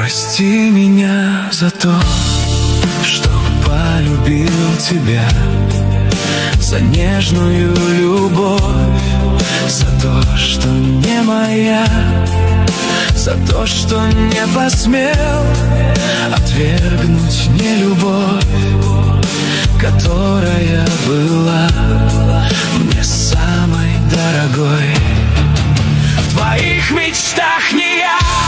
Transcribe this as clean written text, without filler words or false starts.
Прости меня за то, что полюбил тебя, за нежную любовь, за то, что не моя, за то, что не посмел отвергнуть нелюбовь, которая была мне самой дорогой. В твоих мечтах не я.